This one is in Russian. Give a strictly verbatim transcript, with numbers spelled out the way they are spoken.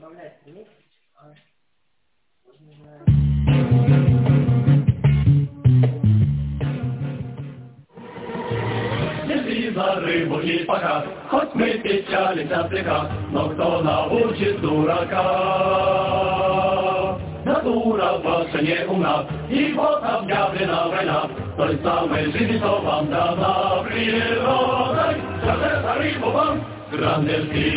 За рыбу и показ, хоть мы печались от века, но кто научит дурака? Да дура ваша не умна, и вот объявлена война, той самой жизни, что вам дана природой. За это рыбу вам, гранерский